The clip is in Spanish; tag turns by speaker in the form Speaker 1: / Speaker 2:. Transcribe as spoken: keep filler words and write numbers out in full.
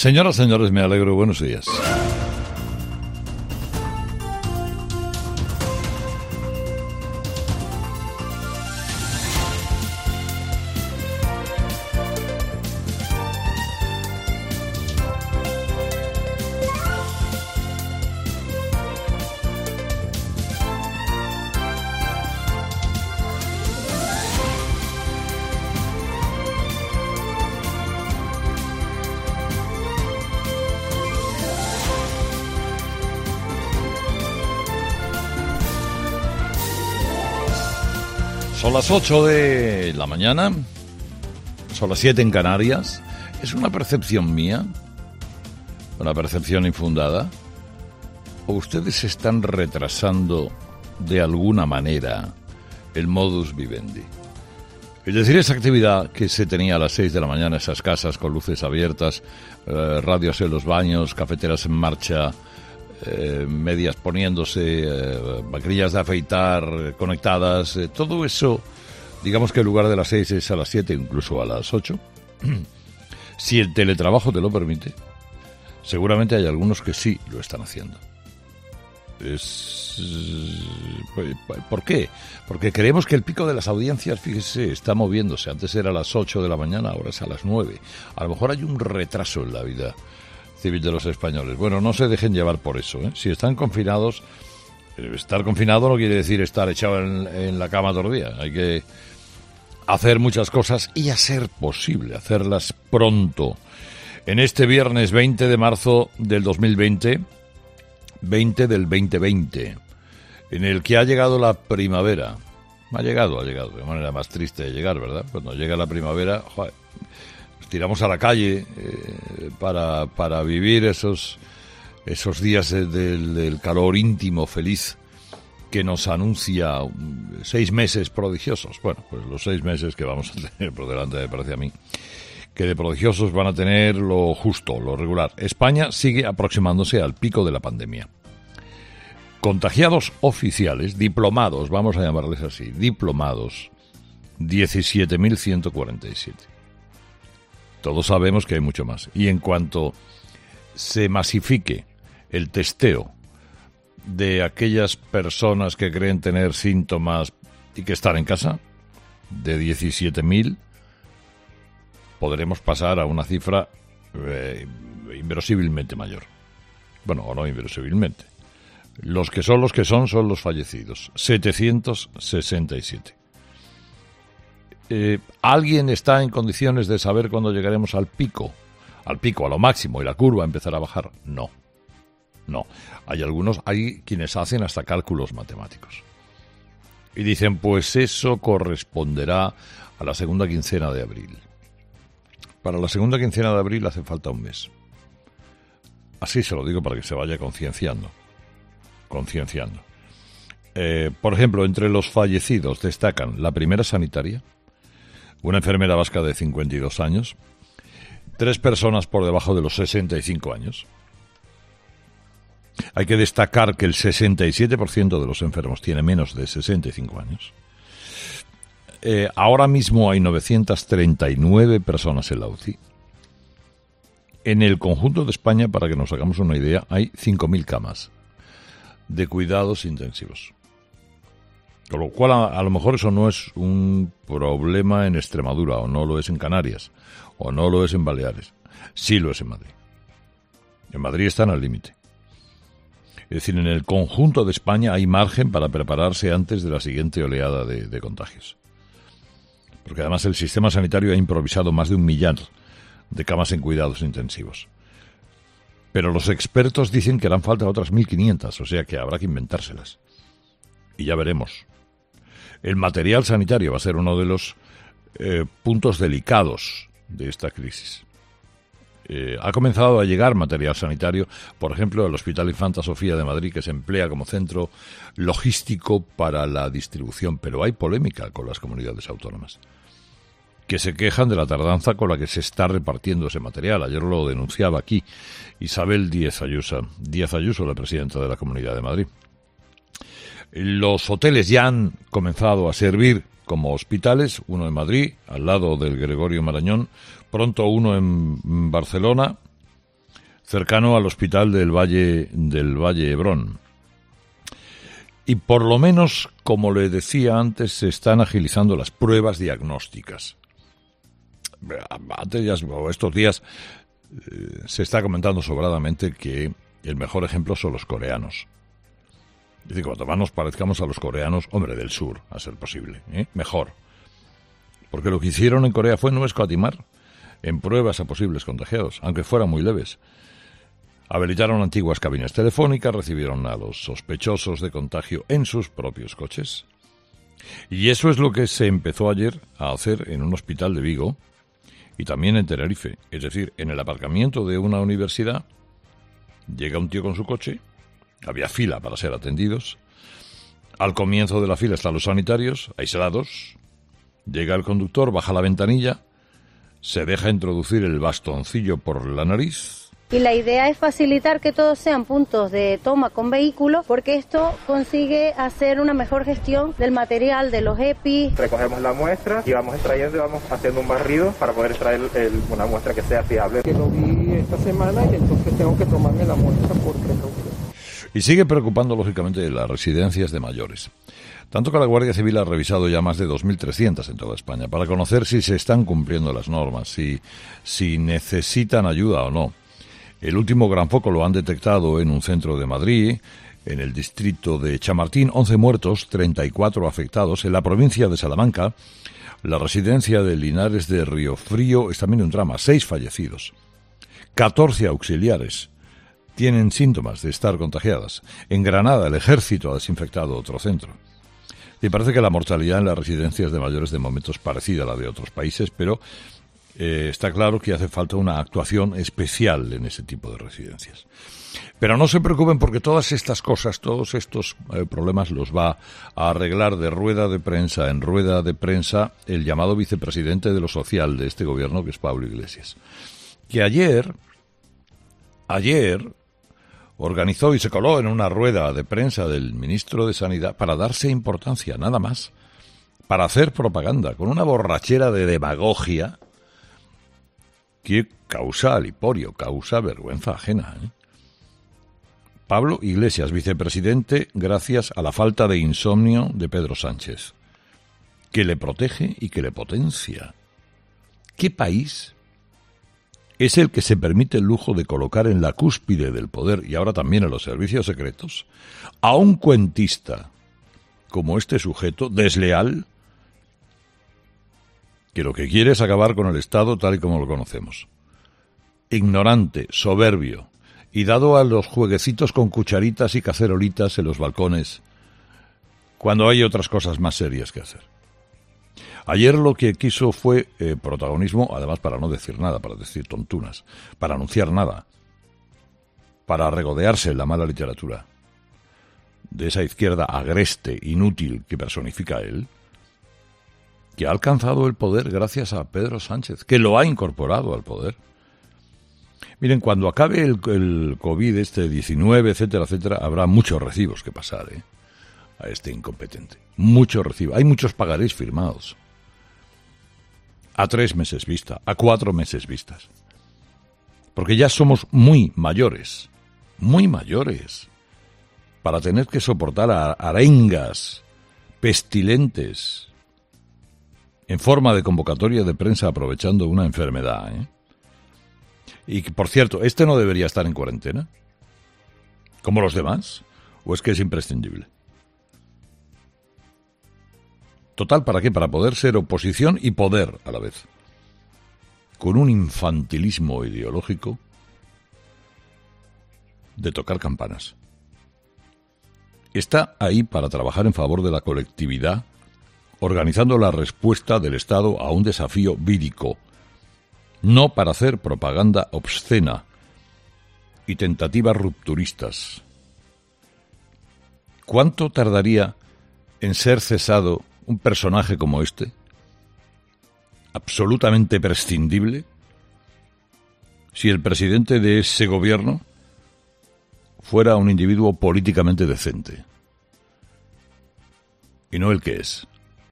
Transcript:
Speaker 1: Señoras, señores, me alegro. Buenos días. Son las ocho de la mañana, son las siete en Canarias. ¿Es una percepción mía? ¿Una percepción infundada? ¿O ustedes están retrasando de alguna manera el modus vivendi? Es decir, esa actividad que se tenía a las seis de la mañana, esas casas con luces abiertas, eh, radios en los baños, cafeteras en marcha, Eh, medias poniéndose, eh, maquinillas de afeitar eh, conectadas, eh, todo eso, digamos que en lugar de las seis es a las siete, incluso a las ocho. Si el teletrabajo te lo permite, seguramente hay algunos que sí lo están haciendo. Es... ¿Por qué? Porque creemos que el pico de las audiencias, fíjese, está moviéndose. Antes era a las ocho de la mañana, ahora es a las nueve. A lo mejor hay un retraso en la vida civil de los españoles. Bueno, no se dejen llevar por eso, ¿eh? Si están confinados, estar confinado no quiere decir estar echado en, en la cama todo el día. Hay que hacer muchas cosas y, a ser posible, hacerlas pronto. En este viernes veinte de marzo del dos mil veinte, veinte del veinte veinte, en el que ha llegado la primavera. Ha llegado, ha llegado, de manera más triste de llegar, ¿verdad? Cuando llega la primavera, joder, tiramos a la calle eh, para, para vivir esos, esos días de, de, del calor íntimo, feliz, que nos anuncia seis meses prodigiosos. Bueno, pues los seis meses que vamos a tener por delante, me parece a mí, que de prodigiosos van a tener lo justo, lo regular. España sigue aproximándose al pico de la pandemia. Contagiados oficiales, diplomados, vamos a llamarles así, diplomados, diecisiete mil ciento cuarenta y siete. Todos sabemos que hay mucho más. Y en cuanto se masifique el testeo de aquellas personas que creen tener síntomas y que están en casa, de diecisiete mil, podremos pasar a una cifra eh, inverosímilmente mayor. Bueno, o no inverosímilmente. Los que son los que son son los fallecidos. setecientos sesenta y siete. Eh, ¿Alguien está en condiciones de saber cuándo llegaremos al pico? Al pico, a lo máximo, y la curva empezará a bajar. No. No. Hay algunos, hay quienes hacen hasta cálculos matemáticos. Y dicen, pues eso corresponderá a la segunda quincena de abril. Para la segunda quincena de abril hace falta un mes. Así se lo digo para que se vaya concienciando. Concienciando. Eh, por ejemplo, entre los fallecidos destacan la primera sanitaria, una enfermera vasca de cincuenta y dos años, tres personas por debajo de los sesenta y cinco años. Hay que destacar que el sesenta y siete por ciento de los enfermos tiene menos de sesenta y cinco años. Eh, ahora mismo hay novecientas treinta y nueve personas en la U C I. En el conjunto de España, para que nos hagamos una idea, hay cinco mil camas de cuidados intensivos. Con lo cual, a, a lo mejor eso no es un problema en Extremadura, o no lo es en Canarias, o no lo es en Baleares. Sí lo es en Madrid. En Madrid están al límite. Es decir, en el conjunto de España hay margen para prepararse antes de la siguiente oleada de, de contagios. Porque además el sistema sanitario ha improvisado más de un millar de camas en cuidados intensivos. Pero los expertos dicen que harán falta otras mil quinientas, o sea que habrá que inventárselas. Y ya veremos. El material sanitario va a ser uno de los eh, puntos delicados de esta crisis. Eh, ha comenzado a llegar material sanitario, por ejemplo, al Hospital Infanta Sofía de Madrid, que se emplea como centro logístico para la distribución, pero hay polémica con las comunidades autónomas, que se quejan de la tardanza con la que se está repartiendo ese material. Ayer lo denunciaba aquí Isabel Díaz Ayuso, Díaz Ayuso, la presidenta de la Comunidad de Madrid. Los hoteles ya han comenzado a servir como hospitales, uno en Madrid, al lado del Gregorio Marañón, pronto uno en Barcelona, cercano al hospital del Valle del Valle Hebrón. Y por lo menos, como le decía antes, se están agilizando las pruebas diagnósticas. Antes, ya, estos días, eh, se está comentando sobradamente que el mejor ejemplo son los coreanos. Es decir, cuanto más nos parezcamos a los coreanos, hombre, del sur, a ser posible, ¿eh? mejor. Porque lo que hicieron en Corea fue no escatimar en pruebas a posibles contagiados, aunque fueran muy leves. Habilitaron antiguas cabinas telefónicas, recibieron a los sospechosos de contagio en sus propios coches. Y eso es lo que se empezó ayer a hacer en un hospital de Vigo y también en Tenerife. Es decir, en el aparcamiento de una universidad llega un tío con su coche, había fila para ser atendidos. Al comienzo de la fila están los sanitarios, aislados. Llega el conductor, baja la ventanilla, se deja introducir el bastoncillo por la nariz.
Speaker 2: Y la idea es facilitar que todos sean puntos de toma con vehículos, porque esto consigue hacer una mejor gestión del material, de los E P I.
Speaker 3: Recogemos la muestra y vamos extrayendo y vamos haciendo un barrido para poder extraer el, una muestra que sea fiable.
Speaker 4: Que lo vi esta semana y entonces tengo que tomarme la muestra por precaución.
Speaker 1: Y sigue preocupando, lógicamente, las residencias de mayores. Tanto que la Guardia Civil ha revisado ya más de dos mil trescientas en toda España para conocer si se están cumpliendo las normas, si, si necesitan ayuda o no. El último gran foco lo han detectado en un centro de Madrid, en el distrito de Chamartín, once muertos, treinta y cuatro afectados. En la provincia de Salamanca, la residencia de Linares de Riofrío es también un drama, seis fallecidos. catorce auxiliares tienen síntomas de estar contagiadas. En Granada, el ejército ha desinfectado otro centro. Y parece que la mortalidad en las residencias de mayores de momento es parecida a la de otros países, pero eh, está claro que hace falta una actuación especial en ese tipo de residencias. Pero no se preocupen porque todas estas cosas, todos estos eh, problemas los va a arreglar de rueda de prensa en rueda de prensa el llamado vicepresidente de lo social de este gobierno, que es Pablo Iglesias. Que ayer, ayer... organizó y se coló en una rueda de prensa del ministro de Sanidad para darse importancia, nada más, para hacer propaganda, con una borrachera de demagogia que causa aliporio, causa vergüenza ajena, ¿eh? Pablo Iglesias, vicepresidente, gracias a la falta de insomnio de Pedro Sánchez, que le protege y que le potencia. ¿Qué país es el que se permite el lujo de colocar en la cúspide del poder, y ahora también en los servicios secretos, a un cuentista como este sujeto, desleal, que lo que quiere es acabar con el Estado tal y como lo conocemos? Ignorante, soberbio, y dado a los jueguecitos con cucharitas y cacerolitas en los balcones, cuando hay otras cosas más serias que hacer. Ayer lo que quiso fue eh, protagonismo, además para no decir nada, para decir tontunas, para anunciar nada, para regodearse en la mala literatura de esa izquierda agreste, inútil que personifica él, que ha alcanzado el poder gracias a Pedro Sánchez, que lo ha incorporado al poder. Miren, cuando acabe el, el COVID, este diecinueve, etcétera, etcétera, habrá muchos recibos que pasar, ¿eh? A este incompetente. Muchos recibos. Hay muchos pagarés firmados. A tres meses vista, a cuatro meses vistas. Porque ya somos muy mayores, muy mayores, para tener que soportar a arengas pestilentes en forma de convocatoria de prensa aprovechando una enfermedad, ¿eh? Y, por cierto, ¿este no debería estar en cuarentena? ¿Como los demás? ¿O es que es imprescindible? Total, ¿para qué? Para poder ser oposición y poder a la vez. Con un infantilismo ideológico de tocar campanas. Está ahí para trabajar en favor de la colectividad, organizando la respuesta del Estado a un desafío vírico, no para hacer propaganda obscena y tentativas rupturistas. ¿Cuánto tardaría en ser cesado un personaje como este, absolutamente prescindible, si el presidente de ese gobierno fuera un individuo políticamente decente? Y no el que es.